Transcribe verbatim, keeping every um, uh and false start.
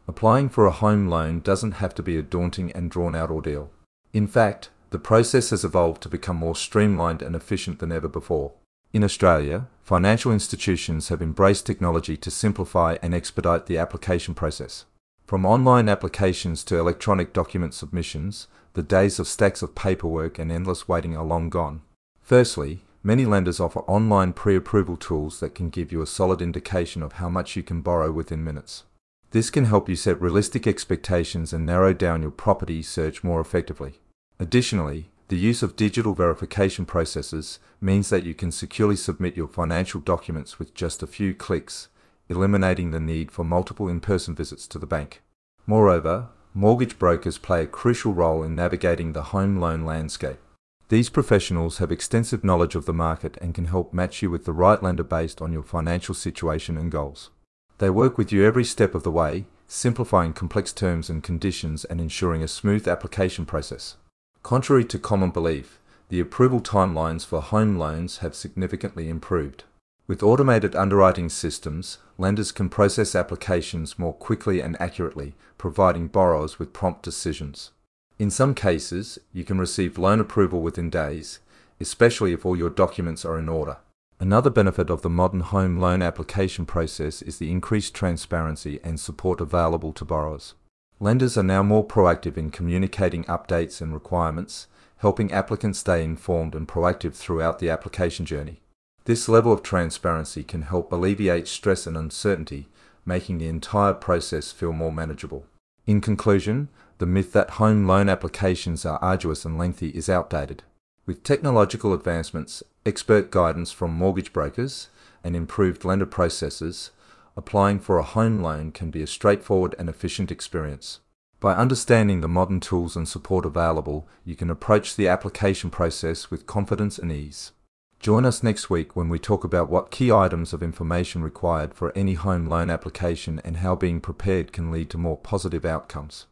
Applying for a home loan doesn't have to be a daunting and drawn-out ordeal. In fact, the process has evolved to become more streamlined and efficient than ever before. In Australia, financial institutions have embraced technology to simplify and expedite the application process. From online applications to electronic document submissions, the days of stacks of paperwork and endless waiting are long gone. Firstly, many lenders offer online pre-approval tools that can give you a solid indication of how much you can borrow within minutes. This can help you set realistic expectations and narrow down your property search more effectively. Additionally, the use of digital verification processes means that you can securely submit your financial documents with just a few clicks, eliminating the need for multiple in-person visits to the bank. Moreover, mortgage brokers play a crucial role in navigating the home loan landscape. These professionals have extensive knowledge of the market and can help match you with the right lender based on your financial situation and goals. They work with you every step of the way, simplifying complex terms and conditions and ensuring a smooth application process. Contrary to common belief, the approval timelines for home loans have significantly improved. With automated underwriting systems, lenders can process applications more quickly and accurately, providing borrowers with prompt decisions. In some cases, you can receive loan approval within days, especially if all your documents are in order. Another benefit of the modern home loan application process is the increased transparency and support available to borrowers. Lenders are now more proactive in communicating updates and requirements, helping applicants stay informed and proactive throughout the application journey. This level of transparency can help alleviate stress and uncertainty, making the entire process feel more manageable. In conclusion, the myth that home loan applications are arduous and lengthy is outdated. With technological advancements, expert guidance from mortgage brokers, and improved lender processes, applying for a home loan can be a straightforward and efficient experience. By understanding the modern tools and support available, you can approach the application process with confidence and ease. Join us next week when we talk about what key items of information required for any home loan application and how being prepared can lead to more positive outcomes.